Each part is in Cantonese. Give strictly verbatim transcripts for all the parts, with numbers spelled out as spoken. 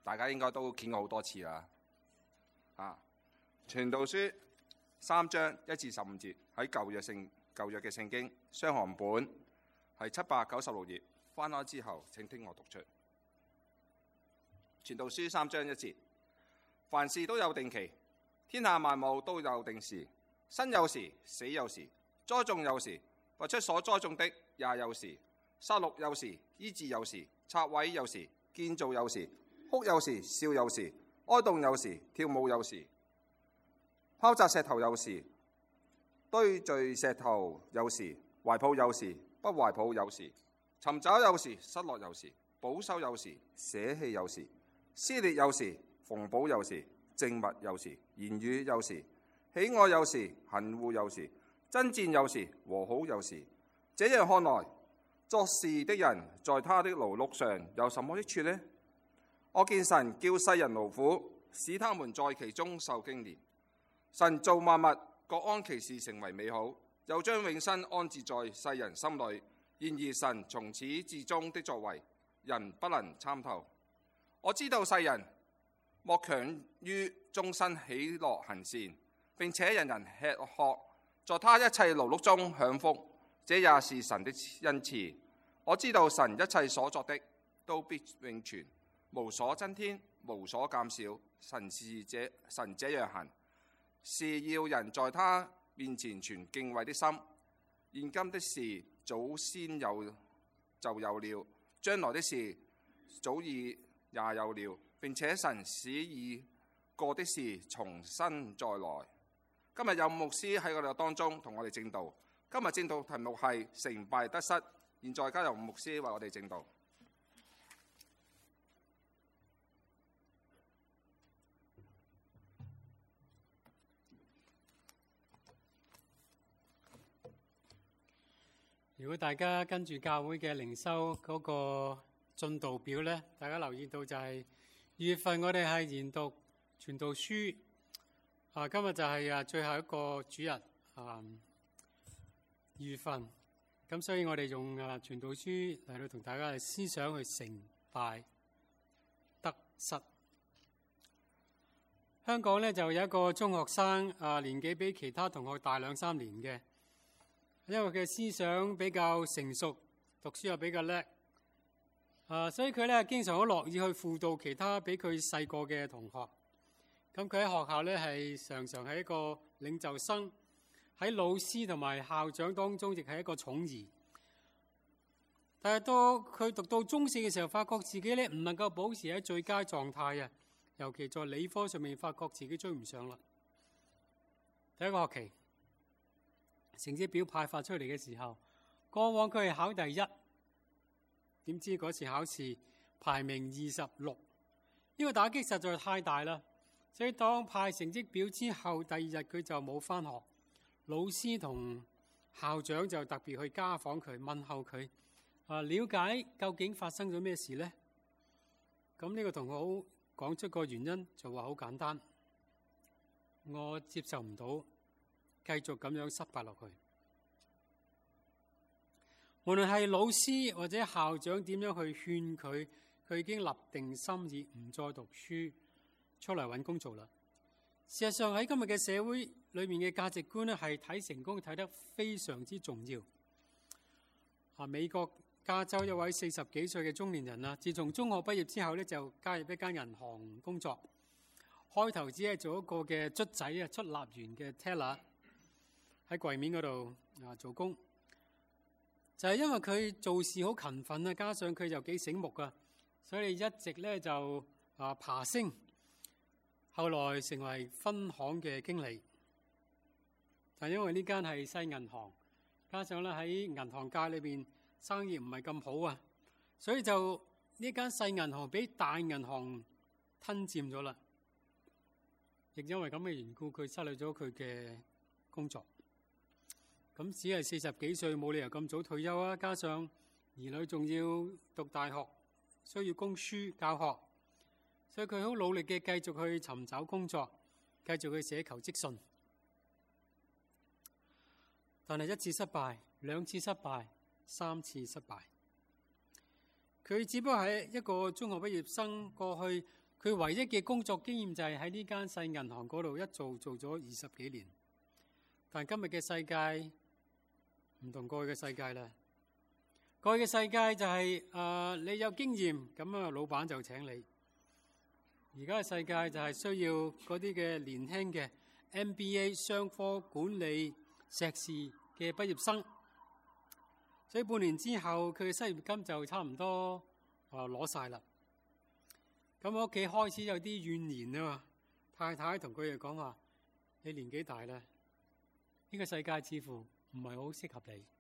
大家應該都見過好多次啦。啊，傳道書三章一至十五節喺舊約聖舊約嘅聖經雙行本係七百九十六頁，翻開之後請聽我讀出。傳道書三章一節，凡事都有定期，天下萬物都有定時，生有時，死有時，栽種有時，拔出所栽種的也有時，殺戮有時，醫治有時，拆毀有時，建造有時，哭有時，笑有時，哀慟有時，跳舞有時，拋擲石頭有時，堆聚石頭有時，懷抱有時，不懷抱有時，尋找有時，失落有時，保守有時，捨棄有時，撕裂有時，縫補有時，靜默有時，言語有時，喜愛有時，恨惡有時，爭戰有時，和好有時。這樣看來，作事的人在他的勞碌上有什麼益處呢？我見神叫世人勞苦，使他們在其中受經練。神造萬物，各按其時成為美好，又將永生安置在世人心裏。然而神從始至終的作為，人不能參透。我知道世人莫強於終身喜樂行善，並且人人吃喝，在他一切勞碌中享福，這也是神的恩賜。我知道神一切所作的都必永存，無所增添，無所減少。神是這神這樣行，是要人在他面前存敬畏的心。現今的事早先有就有了，將來的事早已也有了，並且神使已過的事重新再來。今日有牧師喺我哋當中同我哋證道。今日證道題目係成敗得失。現在交由牧師為我哋證道。 如果大家跟住教會嘅靈修嗰個進度表呢，大家留意到就係二月份我哋係研讀傳道書，啊今日就係啊最後一個主日啊二月份，咁所以我哋用啊傳道書嚟到同大家嘅思想去成敗得失。香港呢就有一個中學生啊，年紀比其他同學大兩三年嘅。因為佢嘅思想比較成熟，讀書又比較叻，啊，所以佢咧經常好樂意去輔導其他比佢細個嘅同學。咁佢喺學校咧係常常係一個領袖生，喺老師同埋校長當中亦係一個寵兒。但係到佢讀到中四嘅時候，發覺自己咧唔能夠保持喺最佳狀態啊，尤其在理科上面，發覺自己追唔上啦。第一個學期，成績表派發出嚟嘅時候，過往佢係考第一，點知嗰次考試排名二十六，呢個打擊實在太大啦。所以當派成績表之後，第二日佢就冇返學，老師同校長就特別去家訪佢，問候佢，啊，了解究竟發生咗咩事呢？咁呢個同學講出個原因，就話好簡單，我接受唔到繼續咁樣失敗落去。無論係老師或者校長點樣去勸佢，佢已經立定心意唔再讀書，出嚟揾工做啦。事實上喺今日嘅社會裏面嘅價值觀咧，係睇成功睇得非常之重要。啊，美國加州一位四十幾歲嘅中年人啊，自從中學畢業之後咧，就加入一間銀行工作。開頭只係做一個嘅卒仔啊，出納員嘅 teller。喺櫃面嗰度啊做工，就係、是、因為佢做事好勤奮啊，加上佢又幾醒目啊，所以一直咧就啊爬升，後來成為分行嘅經理。但因為呢間係細銀行，加上咧喺銀行界裏邊生意唔係咁好啊，所以就呢間細銀行俾大銀行吞佔咗啦。亦因為咁嘅緣故，佢失去咗佢嘅工作。咁只係四十幾歲，冇理由咁早退休啊！加上兒女仲要讀大學，需要供書教學，所以佢好努力嘅繼續去尋找工作，繼續去寫求職信。但係一次失敗，兩次失敗，三次失敗。佢只不過係一個中學畢業生，過去佢唯一嘅工作經驗就係喺呢間細銀行嗰度一做做咗二十幾年。但今日嘅世界唔同過去嘅世界啦。過去嘅世界就係、是、誒、呃、你有經驗，咁啊老闆就請你。而家嘅世界就係需要嗰啲嘅年輕嘅 M B A 商科管理碩士嘅畢業生。所以半年之後，佢嘅失業金就差唔多啊攞晒啦。咁我屋企開始有啲怨言啊嘛，太太同佢哋講話：你年紀大啦，呢、這個世界似乎唔係好適合你。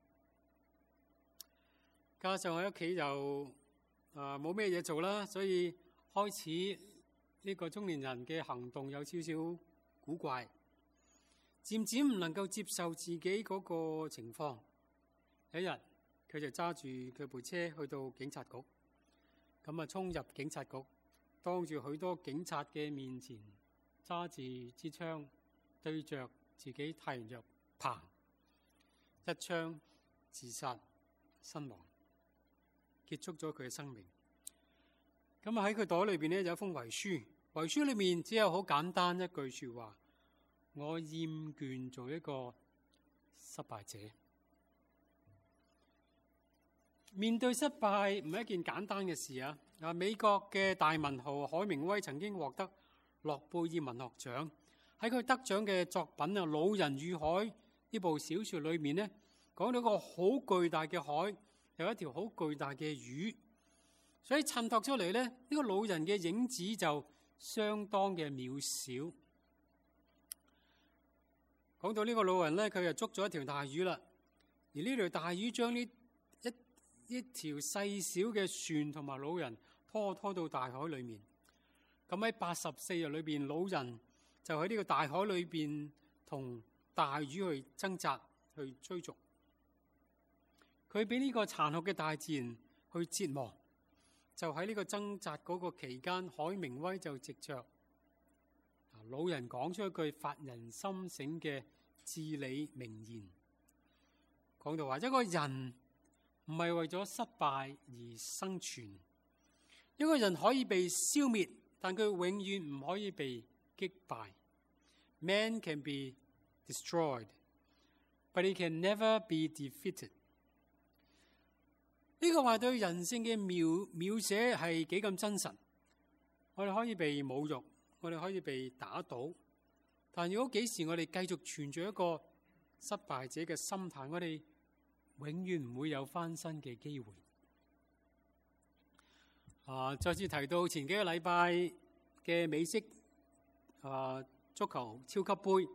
加上我喺屋企就啊冇咩嘢做啦，所以開始呢個中年人嘅行動有少少古怪，漸漸唔能夠接受自己嗰個情況。有一日，佢就揸住佢部車去到警察局，咁啊衝入警察局，當住許多警察嘅面前，揸住支槍對着自己太陽穴，砰一槍自殺身亡，結束咗佢嘅生命。咁啊喺佢袋裏邊咧有一封遺書，遺書裏面只有好簡單一句說話：我厭倦做一個失敗者。面對失敗唔係一件簡單嘅事啊！啊，美國嘅大文豪海明威曾經獲得諾貝爾文學獎，喺佢得獎嘅作品啊《老人與海》呢部小說裏面呢，講到一個好巨大嘅海，有一條好巨大嘅魚，所以襯托出嚟呢，呢、呢個老人嘅影子就相當嘅渺小。講到呢個老人呢，佢就捉咗一條大魚啦，而呢條大魚將呢一一條細小嘅船同埋老人拖拖到大海裏面。咁喺八十四日裏邊，老人就喺呢個大海裏邊同大魚去掙扎、去追逐。佢俾呢個殘酷嘅大自然去折磨。就喺呢個掙扎嗰個期間，海明威就藉着老人講出一句發人心醒嘅至理名言，講到話一個人唔係為咗失敗而生存，一個人可以被消滅，但佢永遠唔可以被擊敗。Man can be destroyed, but he can never be defeated。呢個話對人性嘅描描寫係幾咁真實。我哋可以被侮辱，我哋可以被打倒，但如果幾時我哋繼續存住一個失敗者嘅心態，我哋永遠唔會有翻身嘅機會。啊，再次提到前幾個禮拜嘅美式啊足球超級杯，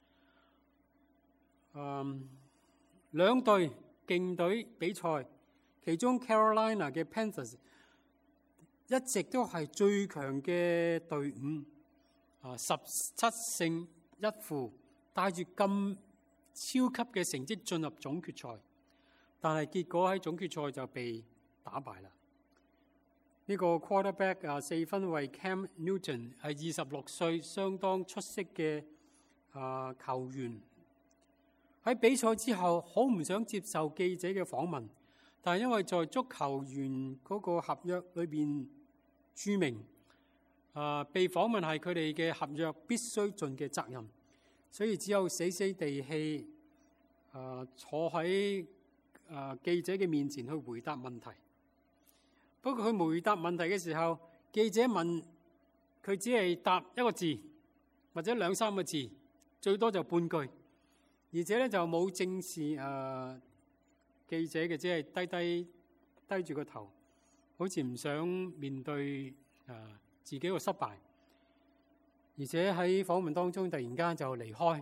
嗯，兩隊勁隊比賽。其中 Carolina 嘅 Panthers 一直都係最強嘅隊伍，啊十七勝一負，帶住咁超級嘅成績進入總決賽，但係結果喺總決賽就被打敗啦。呢、這個 quarterback 啊四分衛 Cam Newton 係二十六歲，相當出色嘅啊球員。喺比賽之後，好唔想接受記者嘅訪問。但係因為在足球員嗰個合約裏邊註明，啊、呃、被訪問係佢哋嘅合約必須盡嘅責任，所以只有死死地氣啊、呃、坐喺啊、呃、記者嘅面前去回答問題。不過佢回答問題嘅時候，記者問佢只係答一個字或者兩三個字，最多就半句，而且咧就冇正視啊。呃記者嘅只係低低低住個頭，好似唔想面對誒、呃、自己個失敗，而且喺訪問當中突然間就離開。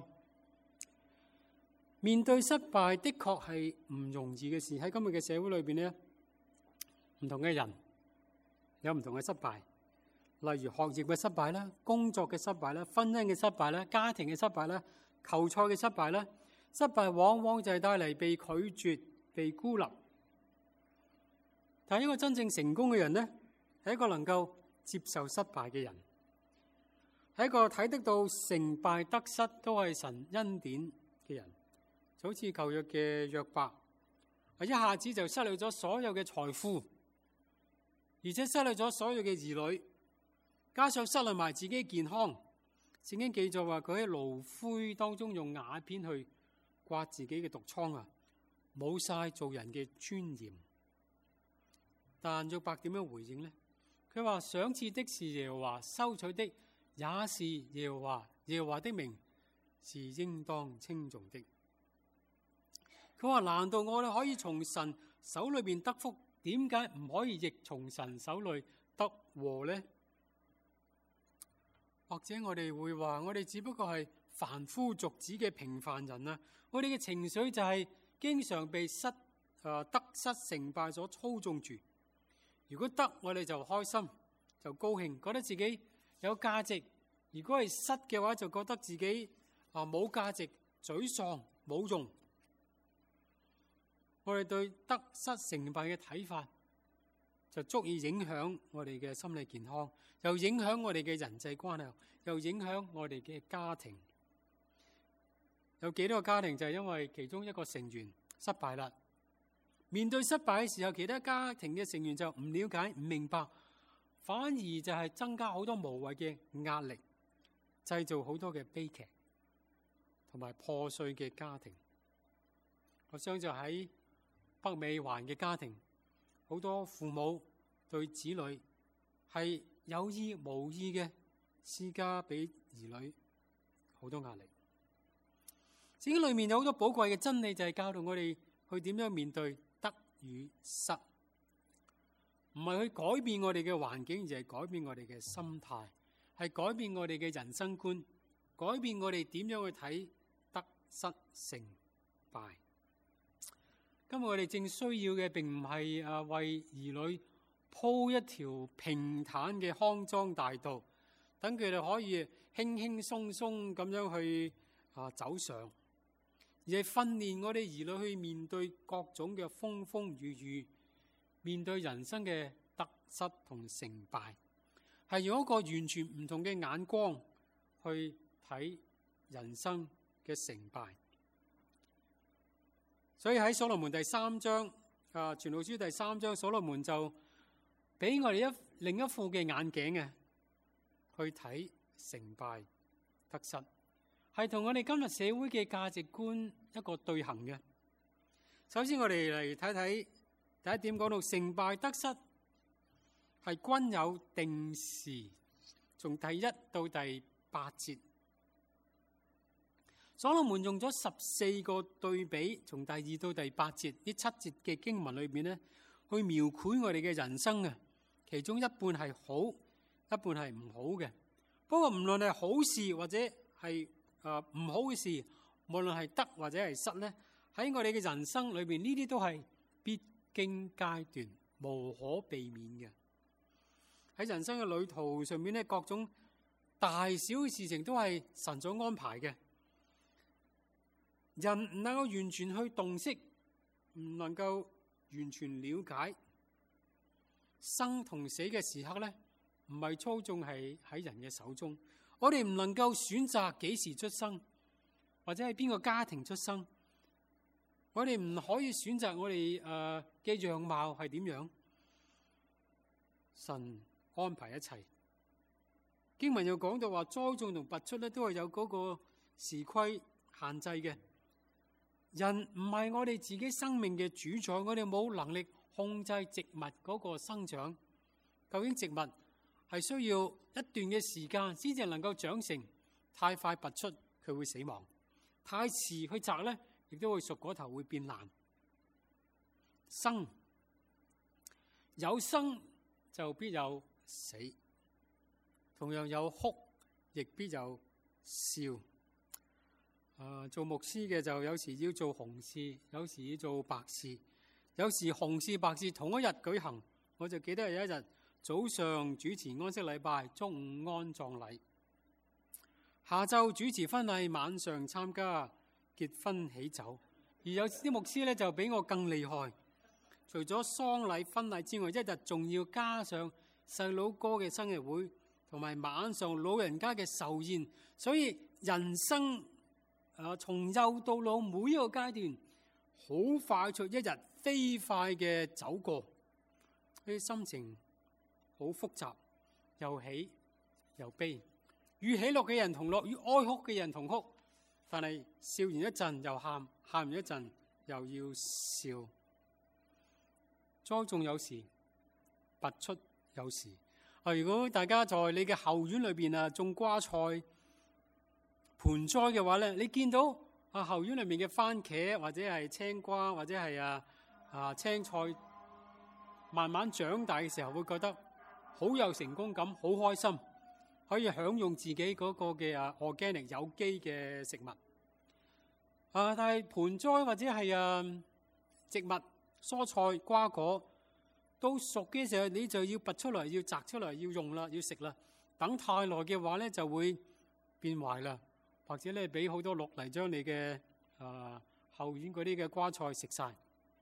面對失敗的確係唔容易嘅事。喺今日嘅社會裏邊咧，唔同嘅人有唔同嘅失敗，例如學業嘅失敗啦、工作嘅失敗啦、婚姻嘅失敗啦、家庭嘅失敗啦、球賽嘅失敗啦。失敗往往就係帶嚟被拒絕、被孤立，但係一個真正成功嘅人呢，係一個能夠接受失敗嘅人，係一個睇得到成敗得失都係神恩典嘅人。就好似舊約嘅約伯，一下子就失去咗所有嘅財富，而且失去咗所有嘅兒女， 加上失去埋自己健康。聖經記載話佢喺爐灰當中用瓦片去刮自己嘅毒瘡啊，冇晒做人嘅尊嚴。但約伯點樣回應呢？佢話賞賜的是耶和華，收取的也是耶和華，耶和華的名是應當稱頌的。佢話難道我哋可以從神手裏邊得福，點解唔可以亦從神手裏得禍呢？或者我哋會話，我哋只不過係凡夫俗子嘅平凡人啊！我哋嘅情緒就係經常被失誒、呃、得失成敗所操縱住。如果得，我哋就開心，就高興，覺得自己有價值；如果係失嘅話，就覺得自己啊冇價值，沮喪，冇用。我哋對得失成敗嘅睇法，就足以影響我哋嘅心理健康，又影響我哋嘅人際關係，又影響我哋嘅家庭。有幾多個家庭就係因為其中一個成員失敗啦？面對失敗嘅時候，其他家庭嘅成員就唔了解、唔明白，反而就係增加好多無謂嘅壓力，製造好多嘅悲劇同埋破碎嘅家庭。我相信喺北美環嘅家庭，好多父母對子女係有意無意嘅施加俾兒女好多壓力。聖經裏面有好多寶貴嘅真理，就係教導我哋去點樣面對得與失，唔係去改變我哋嘅環境，而係改變我哋嘅心態，係改變我哋嘅人生觀，改變我哋點樣去睇得失成敗。今日我哋正需要嘅並唔係啊為兒女鋪一條平坦嘅康莊大道，等佢哋可以輕輕鬆鬆咁樣去啊走上，而係訓練我哋兒女去面對各種嘅風風雨雨，面對人生嘅得失同成敗，係用一個完全唔同嘅眼光去睇人生嘅成敗。所以喺所羅門第三章啊，傳道書第三章，所羅門就俾我哋一另一副嘅眼鏡嘅去睇成敗得失，係同我哋今日社會嘅價值觀一個對行嘅。首先我哋嚟睇睇第一點，講到成敗得失係均有定時，從第一到第八節。所羅門用咗十四個對比，從第二到第八節呢七節嘅經文裏邊咧，去描繪我哋嘅人生啊。其中一半係好，一半係唔好嘅。不過唔論係好事或者係誒唔好嘅事，無論係得或者係失咧，喺我哋嘅人生裏邊，呢啲都係必經階段，無可避免嘅。喺人生嘅旅途上面咧，各種大小嘅事情都係神所安排嘅。人唔能夠完全去洞悉，唔能夠完全了解生同死嘅時刻咧，唔係操縱係喺人嘅手中。我哋唔能夠選擇幾時出生，或者係邊個家庭出生。我哋唔可以選擇我哋誒嘅樣貌係點樣。神安排一切。經文又講到話，栽種同拔出咧，都係有嗰個時規限制嘅。人唔係我哋自己生命嘅主宰，我哋冇能力控制植物嗰個生長。究竟植物係需要一段嘅時間先至能夠長成，太快拔出佢會死亡，太遲去摘咧，亦都會熟嗰頭會變爛。生有生就必有死，同樣有哭亦必有笑。啊，做牧師嘅就有時要做紅事，有時要做白事，有時紅事白事同一日舉行。我就記得有一日早上主持安息禮拜，中午安葬禮，下晝主持婚禮，晚上參加結婚喜酒。而有啲牧師咧就比我更厲害，除咗喪禮婚禮之外，一日仲要加上細佬哥嘅生日會，同埋晚上老人家嘅壽宴。所以人生啊，從幼到老每一個階段，好快速一日飛快嘅走過，啲心情好複雜，又喜又悲，與喜樂嘅人同樂，與哀哭嘅人同哭。但係笑完一陣又喊，喊完一陣又要笑。栽種有時，拔出有時。啊！如果大家在你嘅後院裏邊啊種瓜菜盆栽嘅話咧，你見到啊後院裏面嘅番茄或者係青瓜或者係啊啊青菜慢慢長大嘅時候，會覺得好有成功感，好開心，可以享用自己嗰個嘅啊 organic 有機嘅食物。啊！但係盆栽或者係啊植物、蔬菜、瓜果到熟嘅時候，你就要拔出嚟，要摘出嚟，要用啦，要食啦。等太耐嘅話咧，就會變壞啦，或者咧俾好多鹿嚟將你嘅啊後院嗰啲嘅瓜菜食晒。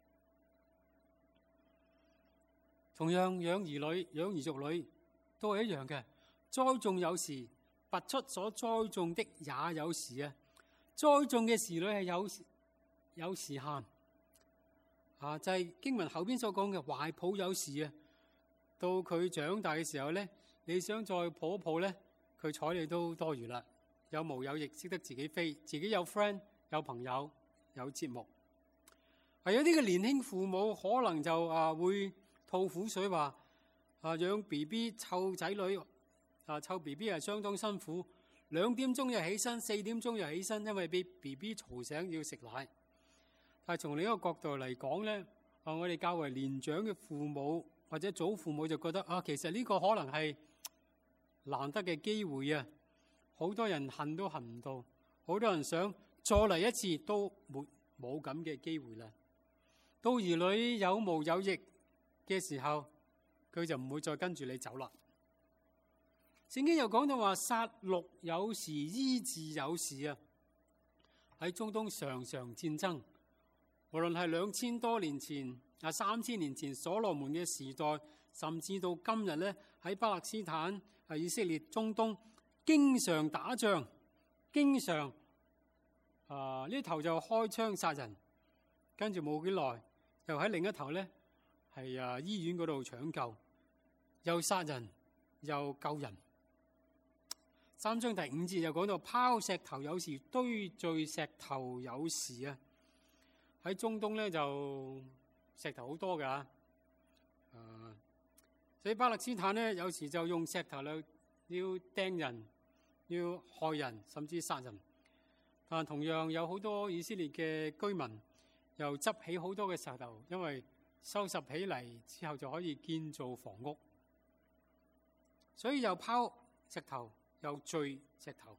同樣養兒女、養兒育女都係一樣嘅，栽種有時，拔出所栽種的也有時啊。栽種嘅時裏係有有時限啊，就係、是、經文後邊所講嘅懷抱有時啊。到佢長大嘅時候咧，你想再抱一抱咧，佢睬你都多餘啦。有毛有翼，識得自己飛，自己有 friend 有朋友有節目。係有啲嘅年輕父母可能就啊會吐苦水話啊養 B B 湊仔女啊湊 B B 係相當辛苦。兩點鐘又起身，四點鐘又起身，因為俾 B B 嘈醒要食奶。但係從另一個角度嚟講咧，啊我哋較為年長嘅父母或者祖父母就覺得啊，其實呢個可能係難得嘅機會啊！好多人恨都恨唔到，好多人想再嚟一次都沒冇咁嘅機會啦。到兒女有毛有翼嘅時候，佢就唔會再跟住你走啦。聖經又講到話殺戮有時，醫治有時啊！喺中東常常戰爭，無論係兩千多年前啊、三千年前所羅門嘅時代，甚至到今日咧喺巴勒斯坦、啊以色列、中東，經常打仗，經常啊呢頭就開槍殺人，跟住冇幾耐又喺另一頭咧係啊醫院嗰度搶救，又殺人又救人。三章第五節又講到拋石頭有時，堆聚石頭有時啊！喺中東咧就石頭好多㗎，啊！所以巴勒斯坦咧有時就用石頭嚟要釘人、要害人，甚至殺人。但同樣有好多以色列嘅居民又執起好多嘅石頭，因為收拾起嚟之後就可以建造房屋，所以又拋石頭。又聚石頭。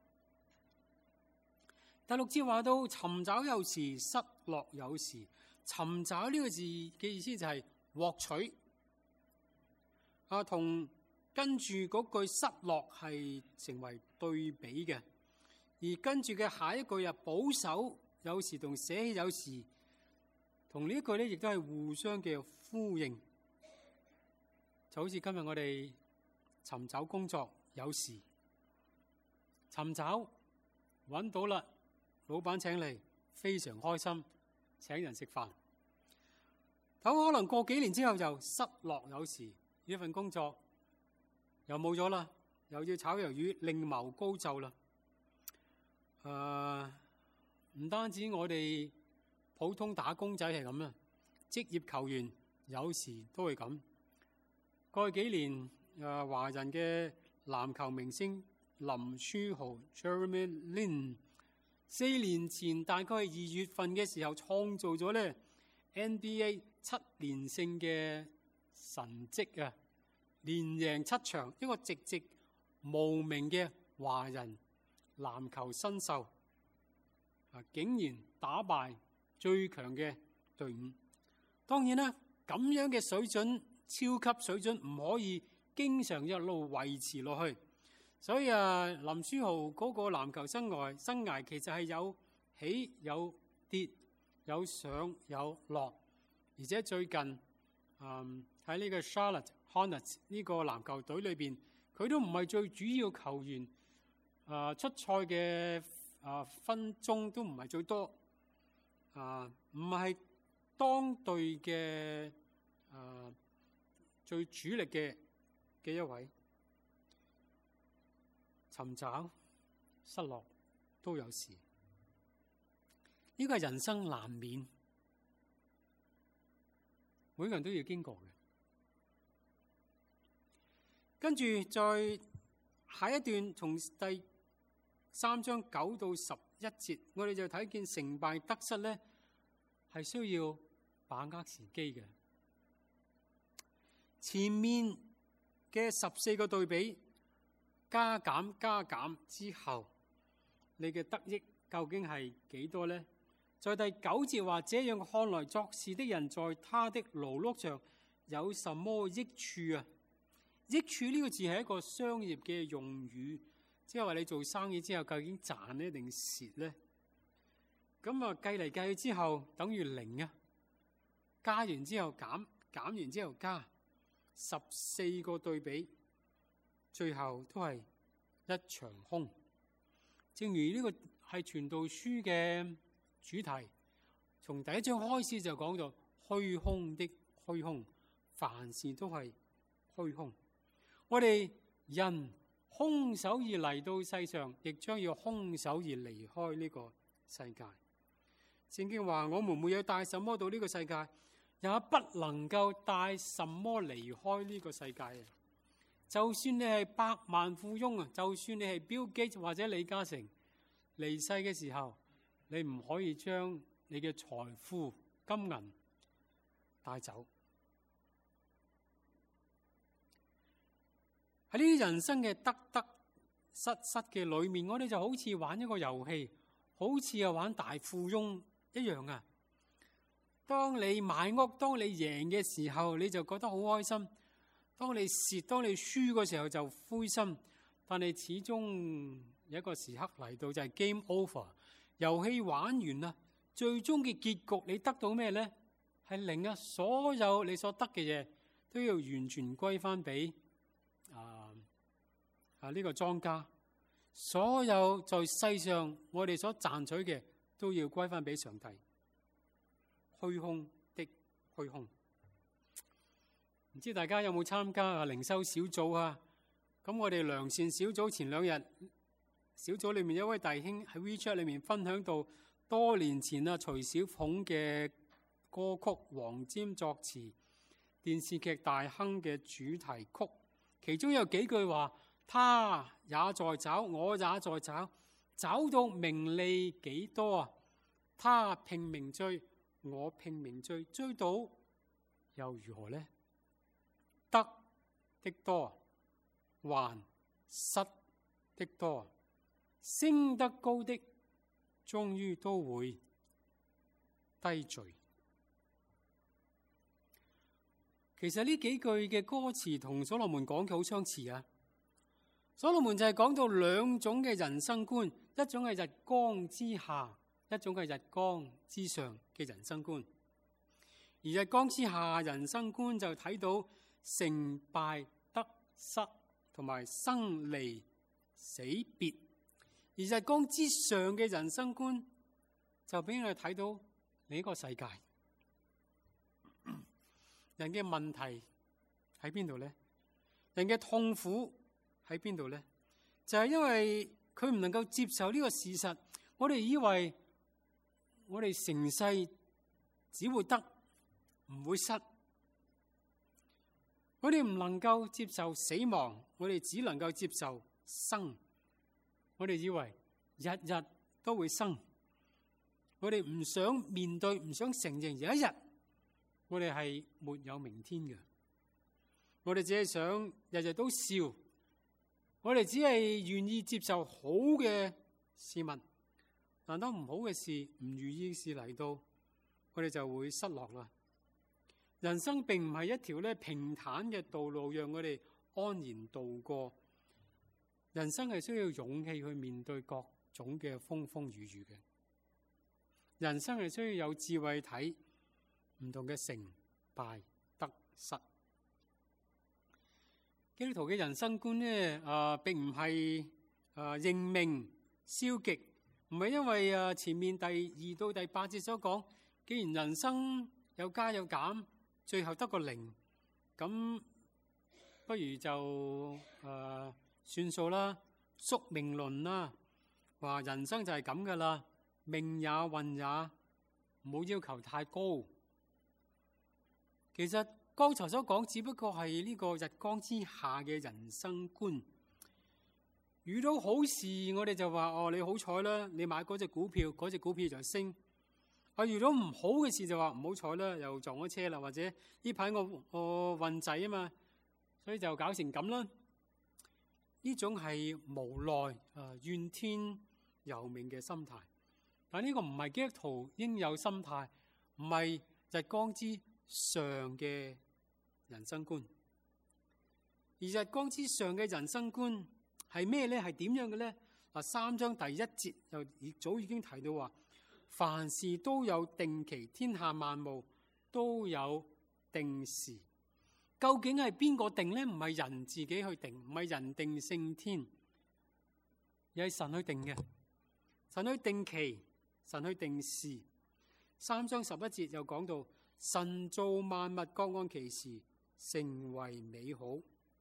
第六節話到尋找有時，失落有時。尋找呢個字嘅意思就係獲取，啊，同跟住嗰句失落係成為對比嘅。而跟住嘅下一句啊，保守有時同捨棄有時，同呢一句咧亦都係互相嘅呼應。就好似今日我哋尋找工作有時。尋找揾到啦，老闆請你，非常開心，請人食飯。但可能過幾年之後就失落有時，呢份工作又冇咗啦，又要炒魷魚，另謀高就啦。誒、呃，唔單止我哋普通打工仔係咁啊，職業球員有時都係咁。過去幾年誒、呃，華人嘅籃球明星林書豪 Jeremy Lin 四年前大概係二月份嘅時候創造咗咧 N B A 七連勝嘅神蹟啊，連贏七場，一個籍籍無名嘅華人籃球新秀啊，竟然打敗最強嘅隊伍。當然啦，咁樣嘅水準，超級水準唔可以經常一路維持落去。所以啊，林書豪嗰個籃球生涯生涯其實係有起有跌，有上有落，而且最近嗯喺呢個 Charlotte Hornets 呢個籃球隊裏邊，佢都唔係最主要球員，啊出賽嘅啊分鐘都唔係最多，啊唔係當隊嘅啊最主力嘅嘅一位。 尋找、失落都有時。呢個係人生難免，每個人都要經過嘅。跟住再下一段，從第三章九到十一節，我哋就睇見成敗得失咧，係需要把握時機嘅。前面嘅十四個對比，加減加減之後，你嘅得益究竟係幾多呢？在第九節話，這樣看來作事的人在他的勞碌上有什麼益處啊？益處呢個字係一個商業嘅用語，即係話你做生意之後究竟賺呢定蝕呢？咁啊計嚟計去之後等於零啊，加完之後減，減完之後加，十四個對比，最後都係一場空。正如呢個係傳道書嘅主題，從第一章開始就講到虛空的虛空，凡事都係虛空。我哋人空手而嚟到世上，亦將要空手而離開呢個世界。聖經話：我們沒有帶什麼到呢個世界，也不能夠帶什麼離開呢個世界啊！就算你係百萬富翁啊，就算你係 Bill Gates 或者李嘉誠，離世嘅時候，你唔可以將你嘅財富金銀帶走。喺呢啲人生嘅得得失失嘅裏面，我哋就好似玩一個遊戲，好似係玩大富翁一樣啊！當你買屋，當你贏嘅時候，你就覺得好開心；當你蝕，當你輸嘅時候就灰心。但係始終有一個時刻嚟到，就係 game over， 遊戲玩完啦，最終嘅結局你得到咩呢？係零啊！所有你所得嘅嘢都要完全歸翻俾啊啊呢個莊家。所有在世上我哋所賺取嘅都要歸翻俾上帝。虛空的虛空，唔知大家有冇參加啊靈修小組啊？咁我哋良善小組前兩日小組裏面有一位弟兄喺 WeChat 裏面分享到多年前啊徐小鳳嘅歌曲《黃霑》作詞電視劇大亨嘅主題曲，其中有幾句話：他也在找，我也在找，找到名利幾多啊？他拼命追，我拼命追，追到又如何呢？得的多，還失的多，升得高的終於都會低墜。其實呢幾句嘅歌詞同所羅門講嘅好相似啊！所羅門就係講到兩種嘅人生觀，一種係日光之下，一種係日光之上嘅人生觀。而日光之下人生觀就睇到成敗得失同埋生離死別，而日光之上嘅人生觀就俾我哋睇到呢個世界人嘅問題喺邊度呢？人嘅痛苦喺邊度呢？就係因為佢唔能夠接受呢個事實，我哋以為我哋成世只會得唔會失，我哋唔能夠接受死亡，我哋只能夠接受生。我哋以為日日都會生，我哋唔想面對，唔想承認有一日我哋係沒有明天嘅。我哋只係想日日都笑，我哋只係願意接受好嘅事物，但當唔好嘅事、唔如意嘅事嚟到，我哋就會失落啦。人生並唔係一條咧平坦嘅道路，讓我哋安然度過。人生係需要勇氣去面對各種嘅風風雨雨嘅。人生係需要有智慧睇唔同嘅成敗得失。基督徒嘅人生觀咧，啊、呃，並唔係啊認命消極，唔係因為啊前面第二到第八節所講，既然人生有加有減，最後得個零，咁不如就啊、呃、算數啦， 宿命論啦，話人生就係咁噶啦，命也運也，唔好要求太高。其實剛才所講只不過係呢個日光之下嘅人生觀。遇到好事，我哋就話哦，你好彩啦，你買嗰隻股票，嗰隻股票就升。啊，遇到唔好嘅事就話唔好彩啦，又撞咗車啦，或者呢排我我運仔啊嘛，所以就搞成咁啦。呢種係無奈啊，怨天尤命嘅心態。但呢個唔係基督徒應有心態，唔係日光之上嘅人生觀。而日光之上嘅人生觀係咩咧？係點樣嘅咧？嗱，三章第一節就早已經提到話，凡事都有定期，天下萬物都有定時。究竟係邊個定咧？唔係人自己去定，唔係人定勝天，而係神去定嘅。神去定期，神去定時。三章十一節就講到，神造萬物各按其時，成為美好。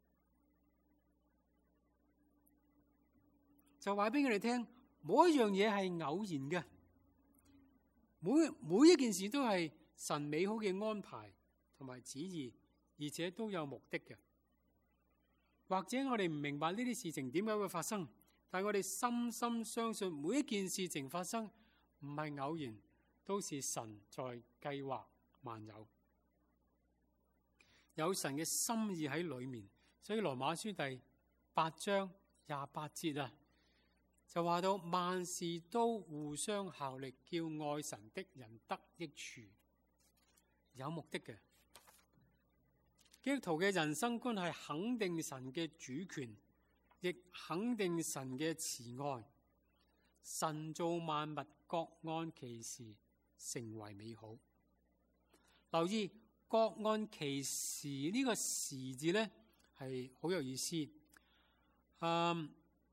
就話俾佢哋聽，冇一樣嘢係偶然嘅，每每一件事都係神美好嘅安排同埋旨意，而且都有目的嘅。或者我哋唔明白呢啲事情點解會發生，但係我哋深深相信每一件事情發生唔係偶然，都是神在計劃萬有，有神嘅心意喺裏面。所以羅馬書第八章廿八節啊，就話到萬事都互相效力，叫愛神的人得益處，有目的嘅。基督徒嘅人生觀係肯定神嘅主權，亦肯定神嘅慈愛。神造萬物各按其時，成為美好。留意各按其時呢個時字咧，係好有意思。嗯。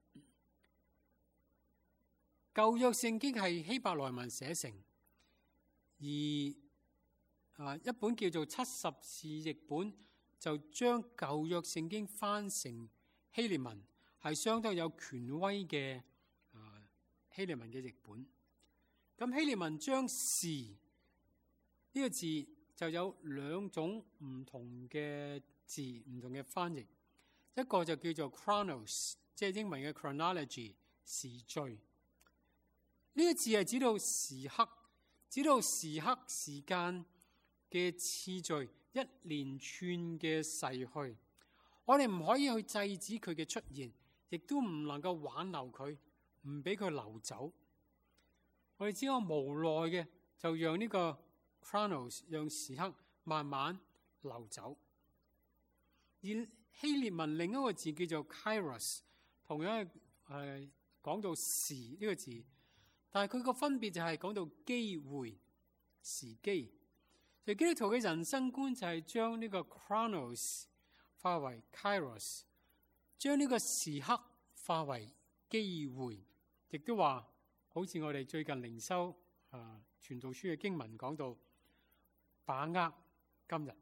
舊約聖經係希伯來文寫成，而啊一本叫做七十士譯本就將舊約聖經翻成希臘文，係相當有權威嘅啊希臘文嘅譯本。咁希臘文將時呢個字就有兩種唔同嘅字，唔同嘅翻譯。一個就叫做 chronos， 即係英文嘅 chronology 時序。呢個字係指到時刻，指到時刻時間嘅次序，一連串嘅逝去。我哋唔可以去制止佢嘅出現，亦都唔能夠挽留佢，唔俾佢流走。我哋只有無奈嘅，就讓呢個 chronos， 讓時刻慢慢流走。而希臘文另一個字叫做 kairos， 同樣係誒講到時呢個字。但係佢個分別就係講到機會、時機。所以基督徒嘅人生觀就係將呢個 chronos 化為 kairos， 將呢個時刻化為機會。亦都話，好似我哋最近靈修啊傳道書嘅經文講到，把握今日。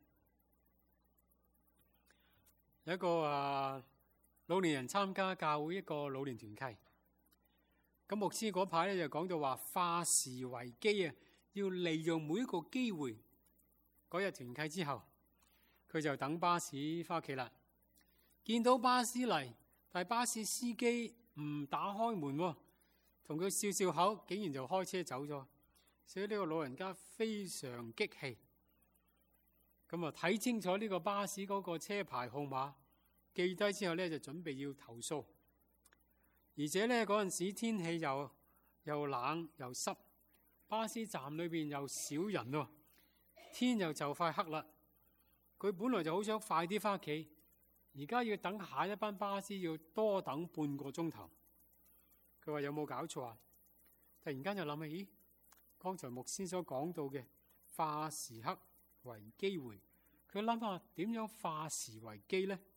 有一個啊老年人參加教會一個老年團契。咁牧師嗰排咧就講到話化時為機啊，要利用每一個機會。嗰日團契之後，佢就等巴士翻屋企啦。見到巴士嚟，但係巴士司機唔打開門喎，同佢笑笑口，竟然就開車走咗。所以呢個老人家非常激氣。咁啊睇清楚呢個巴士嗰個車牌號碼，記低之後咧就準備要投訴。而且咧嗰陣時天氣又又冷又濕，巴士站裏邊又少人喎，天又就快黑啦。佢本來就好想快啲翻屋企，而家要等下一班巴士，要多等半個鐘頭。佢話有冇搞錯啊？突然間就諗起，咦，剛才牧師所講到嘅化時刻為機會，佢諗下點樣化時為機咧？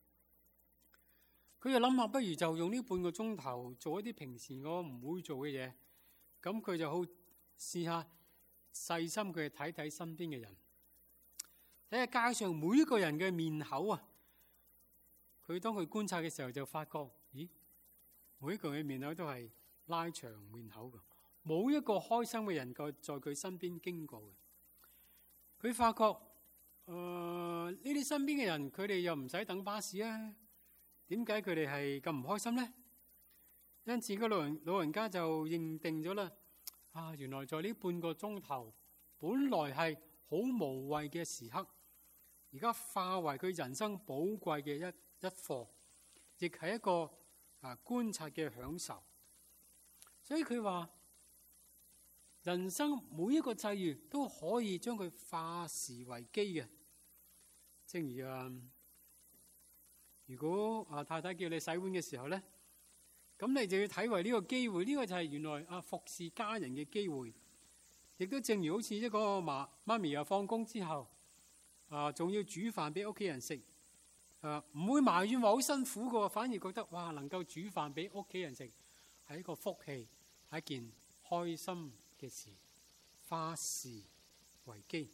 佢就諗下，不如就用呢半個鐘頭做一啲平時我唔會做嘅嘢。咁佢就好試下細心佢睇睇身邊嘅人，睇下街上每一個人嘅面口啊。佢當佢觀察嘅時候就發覺，咦， 每一個人嘅面口都係拉長面口嘅，冇一個開心嘅人夠在佢身邊經過嘅。佢發覺，誒呢啲身邊嘅人，佢哋又唔使等巴士啊，點解佢哋係咁唔開心咧？因此，個老人老人家就認定咗啦。啊，原來在呢半個鐘頭，本來係好無謂嘅時刻，而家化為佢人生寶貴嘅一一課，亦係一個啊觀察嘅享受。所以佢話，人生每一個際遇都可以將佢化時為機嘅。正如啊，如果啊太太叫你洗碗嘅時候咧，咁你就要睇為呢個機會，呢、這個就係原來啊服侍家人嘅機會。亦都正如好似一個媽媽咪又放工之後，啊仲要煮飯俾屋企人食，啊唔會埋怨話好辛苦嘅，反而覺得哇能夠煮飯俾屋企人食係一個福氣，係一件開心嘅事，化時為機。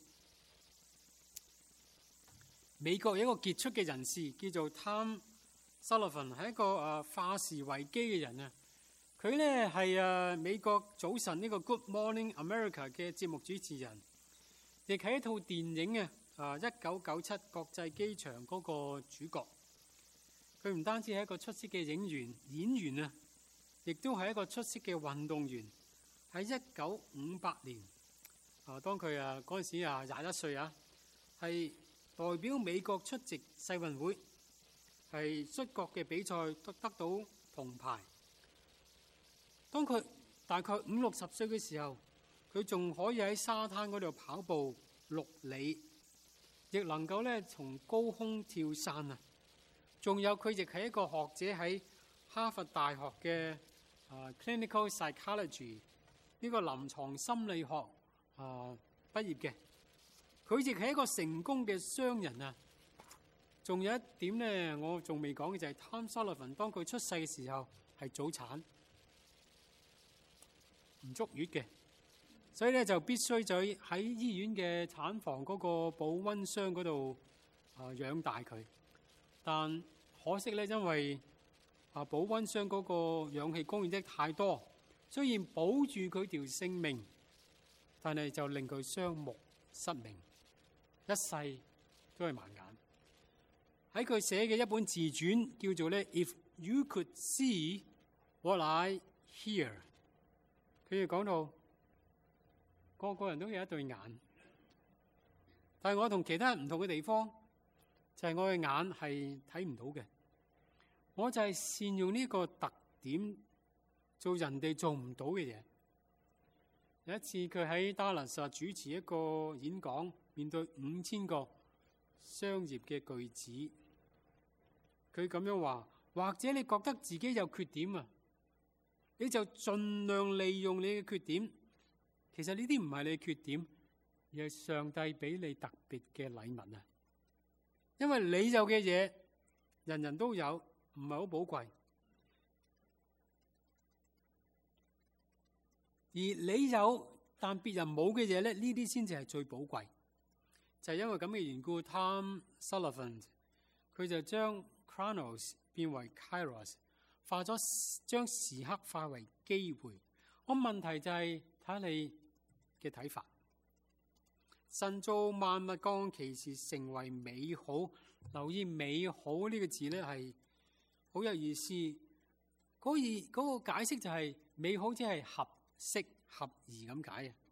美國有一個傑出嘅人士叫做 Tom Sullivan， 係一個誒化時為機嘅人啊。佢咧係誒美國早晨呢個 Good Morning America 嘅節目主持人，亦係一套電影啊啊一九九七國際機場嗰個主角。佢唔單止係一個出色嘅演員演員啊，亦都係一個出色嘅運動員。喺一九五八年啊，當佢啊嗰陣時啊廿一歲啊，係代表美國出席世運會，係摔角嘅比賽得得到銅牌。當佢大概五六十歲嘅時候，佢仲可以喺沙灘嗰度跑步六里，亦能夠咧從高空跳傘啊！仲有佢亦係一個學者喺哈佛大學嘅啊 Clinical Psychology 呢個臨床心理學啊畢業嘅。佢亦係一個成功嘅商人啊！仲有一點咧，我仲未講嘅就係 Tom Sullivan， 當佢出世嘅時候係早產，唔足月嘅，所以咧就必須就喺醫院嘅產房嗰個保溫箱嗰度啊養大佢。但可惜咧，因為啊保溫箱嗰個氧氣供應得太多，雖然保住佢條性命，但係就令佢雙目失明，一世都係盲眼。喺佢寫嘅一本自傳叫做咧《If You Could See What I Hear》。佢哋講到個個人都有一對眼，但係我同其他人唔同嘅地方就係我嘅眼係睇唔到嘅。我就係善用呢個特點做人哋做唔到嘅嘢。有一次佢喺達拉斯主持一個演講，面對五千個商業嘅句子，佢咁樣話：或者你覺得自己有缺點啊？你就盡量利用你嘅缺點，其實呢啲唔係你嘅缺點，而係上帝俾你特別嘅禮物啊！因為你有嘅嘢，人人都有，唔係好寶貴。而你有但別人冇嘅嘢咧，呢啲先至係最寶貴。就係因為咁嘅緣故 ，Tom Sullivan 佢就將 Chronos 變為 Kairos。化咗將時刻化為機會，我問題就係睇下你嘅睇法。神造萬物各按其時成為美好，留意美好呢個字咧係好有意思。嗰意嗰個解釋就係美好，即係合適合宜咁解啊。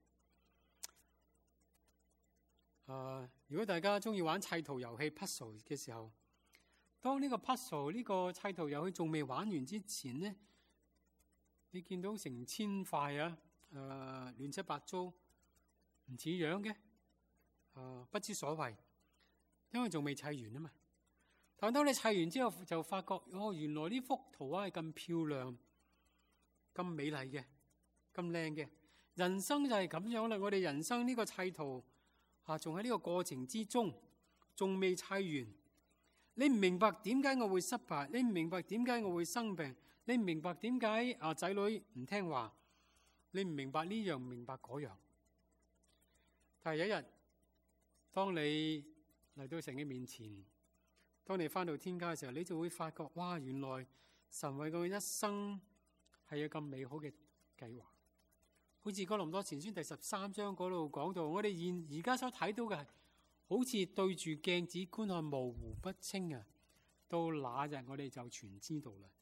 誒，如果大家中意玩砌圖遊戲 puzzle 嘅時候，當呢個 puzzle 呢個砌圖遊戲仲未玩完之前呢，你見到成千塊啊，誒、呃、亂七八糟，唔似樣嘅，誒、呃、不知所謂，因為仲未砌完啊嘛。但當你砌完之後，就發覺哦，原來呢幅圖畫係咁漂亮、咁美麗嘅、咁靚嘅。人生就係咁樣啦，我哋人生呢個砌圖啊，仲喺呢個過程之中，仲未砌完。你唔明白點解我會失敗？你唔明白點解我會生病？你唔明白點解啊仔女唔聽話？你唔明白呢樣，唔明白嗰樣。但係有一日，當你嚟到神嘅面前，當你返到天家嘅時候，你就會發覺，哇！原來神為佢一生係有咁美好嘅計劃。好似哥林多前書第十三章嗰度講到，我哋現而家所睇到嘅係好似對住鏡子觀看模糊不清啊！到那日我哋就全知道啦。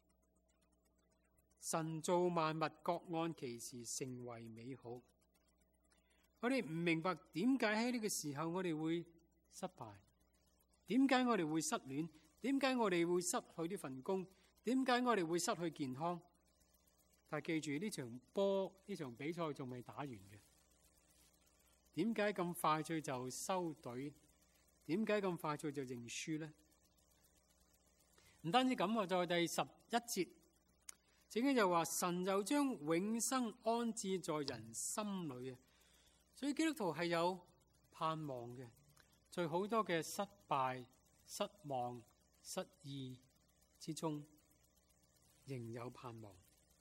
神造萬物各按其時成為美好。我哋唔明白點解喺呢個時候我哋會失敗，點解我哋會失戀，點解我哋會失去呢份工，點解我哋會失去健康。但係記住，呢場波呢場比賽仲未打完嘅，點解咁快脆就收隊？點解咁快脆就認輸呢？唔單止咁啊，就係第十一節，聖經就話神就將永生安置在人心裏啊！所以基督徒係有盼望嘅，在好多嘅失敗、失望、失意之中，仍有盼望。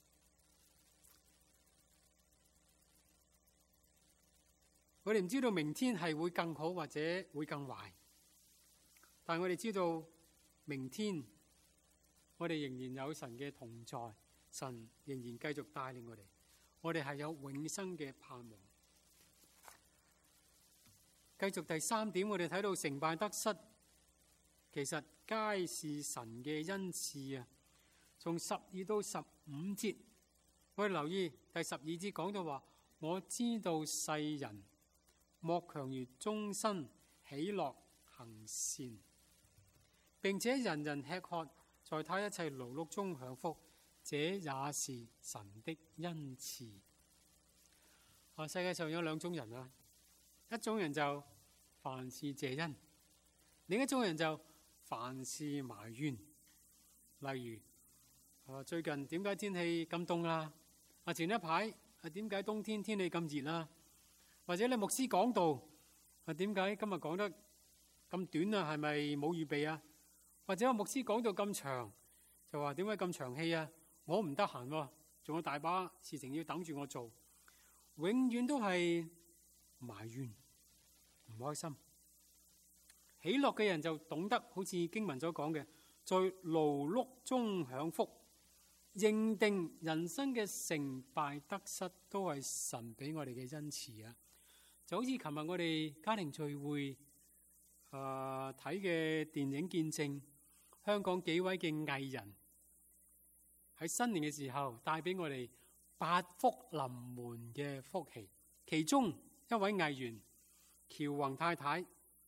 我哋唔知道明天係會更好或者會更壞，但我哋知道明天我哋仍然有神嘅同在，神仍然繼續帶領我哋，我哋係有永生嘅盼望。繼續第三點，我哋睇到成敗得失，其實皆是神嘅恩賜啊！從十二到十五節，我哋留意第十二節講到話，我知道世人莫強如終身喜樂行善，並且人人吃喝，在他一切勞碌中享福，這也是神的恩賜。啊，世界上有兩種人啊，一種人就凡事謝恩，另一種人就凡事埋怨。例如啊，最近點解天氣咁凍啊？啊，前一排啊，點解冬天天氣咁熱啊？或者你牧師講道啊，點解今日講得咁短啊？係咪冇預備啊？或者牧師講到咁長，就話點解咁長氣啊？我唔得閒喎，仲有大把事情要等住我做，永遠都係埋怨，唔開心。喜樂嘅人就懂得好似經文所講嘅，在勞碌中享福，認定人生嘅成敗得失都係神俾我哋嘅恩賜啊！就好似琴日我哋家庭聚會誒睇嘅電影見證，香港幾位嘅藝人喺新年嘅時候帶俾我哋八福臨門嘅福氣。其中一位藝員喬宏太太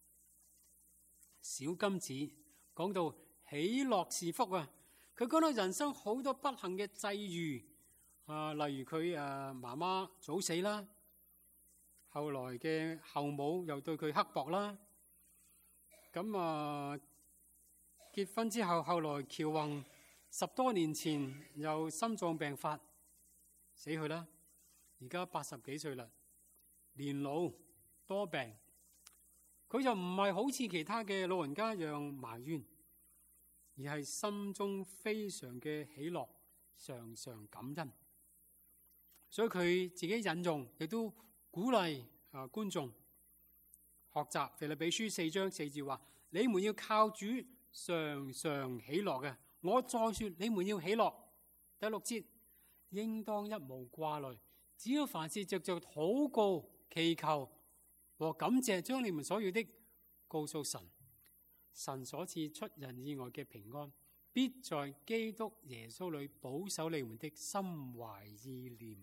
小金子講到喜樂是福啊！佢講到人生好多不幸嘅際遇啊，例如佢誒媽媽早死啦。後來嘅後母又對佢刻薄啦，咁啊結婚之後，後來喬宏十多年前又心臟病發死去啦，而家八十幾歲啦，年老多病，佢就唔係好似其他嘅老人家一樣埋怨，而係心中非常嘅喜樂，常常感恩，所以佢自己引用亦都鼓勵啊觀眾學習腓立比書四章四節話：你們要靠主常常喜樂嘅。我再說你們要喜樂。第六節，應當一無掛慮，只要凡事藉着禱告、祈求和感謝，將你們所要的告訴神。神所賜出人意外嘅平安，必在基督耶穌裏保守你們的心懷意念。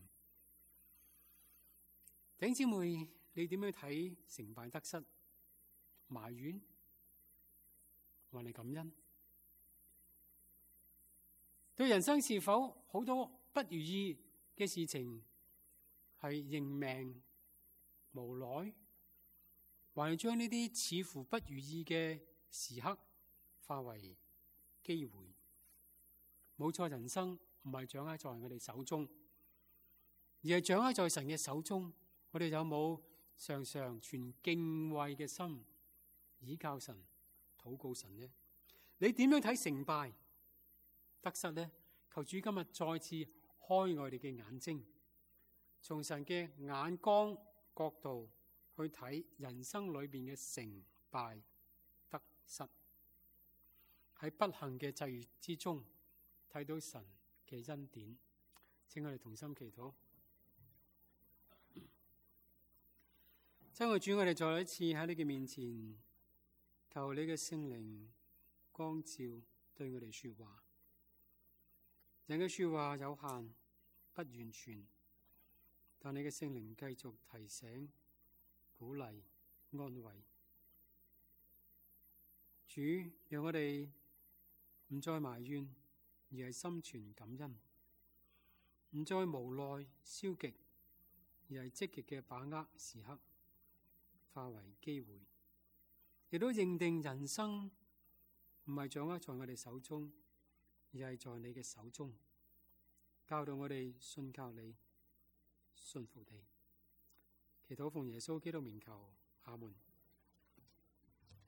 弟兄姊妹，你點樣睇成敗得失？埋怨，還係感恩？對人生是否好多不如意嘅事情係認命無奈，還係將呢啲似乎不如意嘅時刻化為機會？冇錯，人生唔係掌握在我哋手中，而係掌握在神嘅手中。我哋有冇常常存敬畏嘅心，倚靠神、禱告神呢？你點樣睇成敗得失呢？求主今日再次開我哋嘅眼睛，從神嘅眼光角度去睇人生裏邊嘅成敗得失。喺不幸嘅際遇之中， 睇到神嘅恩典。請我哋同心祈禱。親愛主，我哋再一次喺你嘅面前，求你嘅聖靈光照對我哋說話。人嘅說話有限，不完全，但你嘅聖靈繼續提醒、鼓勵、安慰。主，讓我哋唔再埋怨，而係心存感恩；唔再無奈、消極，而係積極嘅把握時刻，化為機會。亦都認定人生唔係掌握在我哋手中，而係在你嘅手中。教導我哋信靠你，信服你。祈禱奉耶穌基督名求，阿門。